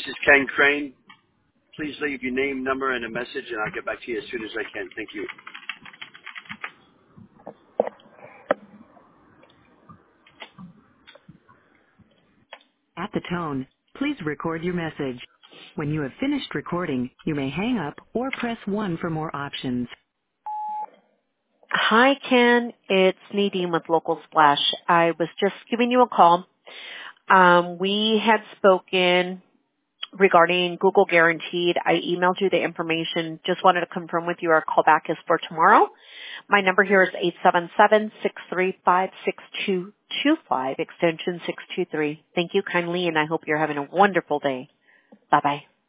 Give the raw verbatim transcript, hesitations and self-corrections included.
This is Ken Crane. Please leave your name, number, and a message, and I'll get back to you as soon as I can. Thank you. At the tone, please record your message. When you have finished recording, you may hang up or press one for more options. Hi, Ken. It's Nadine with Local Splash. I was just giving you a call. Um, we had spoken regarding Google Guaranteed. I emailed you the information. Just wanted to confirm with you our callback is for tomorrow. My number here is eight seven seven, six three five, six two two five, extension six two three. Thank you kindly, and I hope you're having a wonderful day. Bye-bye.